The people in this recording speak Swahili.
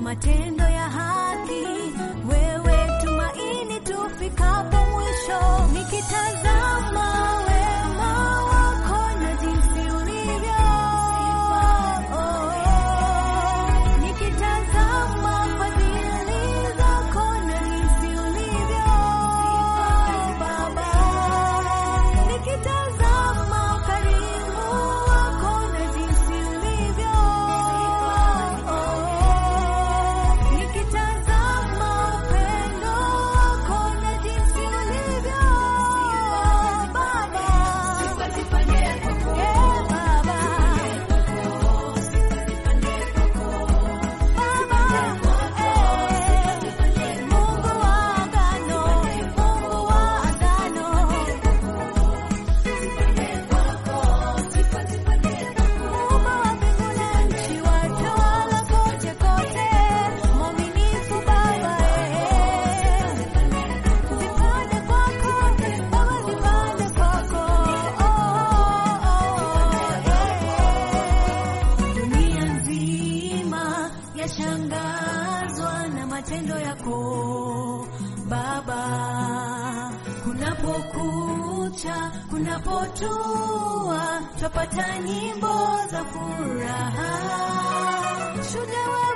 matendo ya haki, wewe tumaini tufikapo mwisho. Nikitazama wema wako na jinsi ulivyo, nikitazama fadhili zako na jinsi ulivyo Baba, nikitazama ukarimu wako na jinsi ulivyo, nikitazama upendo wako na jinsi ulivyo Baba, Mungu wa agano, Mungu wa agano, Muumba wa mbingu na nchi, watawala kote kote, mwaminifu Baba, zipande kwako Baba, zipande kwako. Dunia nzima yashangazwa na matendo yako Baba, kunapokucha, kunapotua, twapata nyimbo za furaha. Shujaa